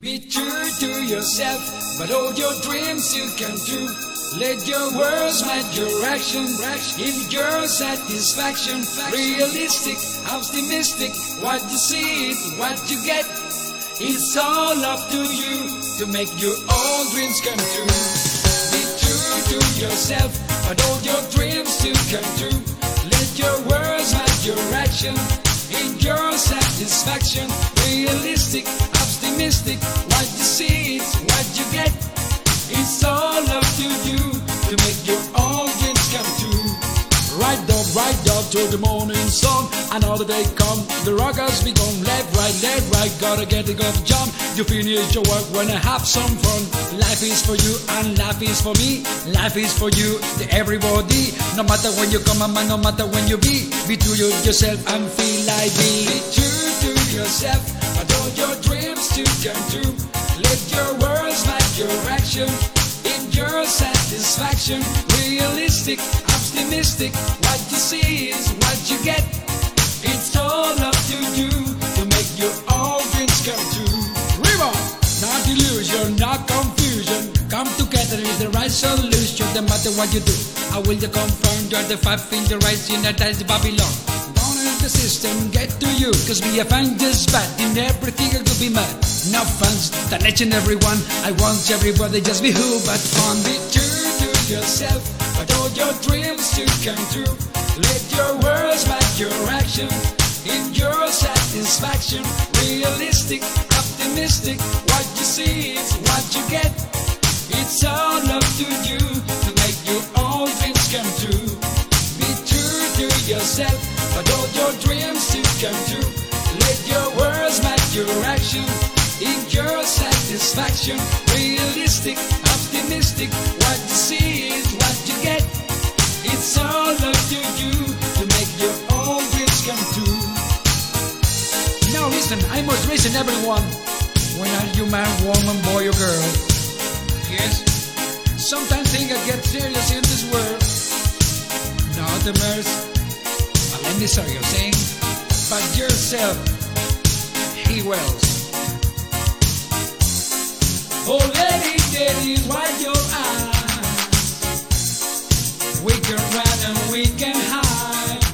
Be true to yourself, but all your dreams you can do. Let your words match your action, give your satisfaction. Realistic, optimistic, what you see is what you get. It's all up to you to make your own dreams come true. Be true to yourself, but all your dreams you can do. Let your words match your action, give your satisfaction. Realistic, optimistic, what you see is what you get. It's all up to you to make your own dreams come true. Right up to the morning sun. Another day come, the rockers begun. Left, right, gotta get it, gotta jump. You finish your work when I have some fun. Life is for you and life is for me. Life is for you, to everybody. No matter when you come and no matter when you be true to yourself and feel like me. Be true to yourself, but all your dreams you can do. Let your words match your action, in your satisfaction. Realistic, optimistic, what you see is what you get. It's all up to you to make your own dreams come true. River, not delusion, not confusion. Come together is the right solution. No matter what you do, I will confirm you're the five-finger rising that is Babylon. Don't let the system get to you, cause we find this bad in everything I could be mad. No fans, that each and everyone. I want everybody just be who but fun. Be true to yourself, but all your dreams you can do. Let your words match your action, in your satisfaction. Realistic, optimistic, what you see is what you get. It's all up to you to make your own dreams come true. Be true to yourself, but all your dreams you can do. Let your words match your action, in your satisfaction. Realistic, optimistic, what you see is what you get. It's all up to you to make your own dreams come true. Now listen, I must listen everyone. When are you man, woman, boy or girl? Yes, sometimes things get serious in this world. Not the mercy, but let me start you saying, but yourself, he wills. Oh lady, that is why your eyes. We can run and we can hide.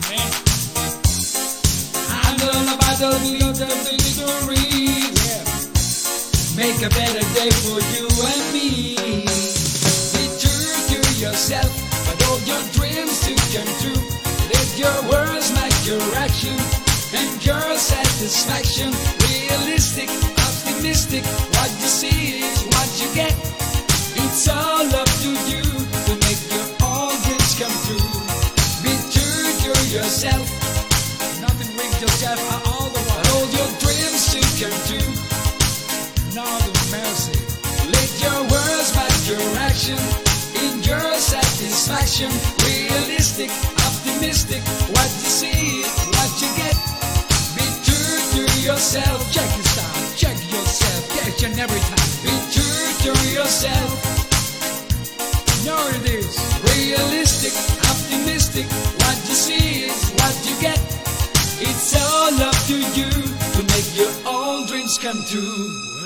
Handle the battle, we got the victory. Make a better day for you and me. Be true to yourself, but all your dreams you can do. Let your words match your action, and your satisfaction. Realistic, optimistic, what you see is what you get. It's all up to you to make your own dreams come true. Be true to yourself, nothing brings yourself all the while. All your dreams you can do. Not the mercy. Let your words match your action, in your satisfaction. Realistic, optimistic, what you see is what you get. Be true to yourself. Check this out, check yourself, each and every time. Be true to yourself. Know it is. Realistic, optimistic, what you see is what you get. It's all up to you to make your own dreams come true.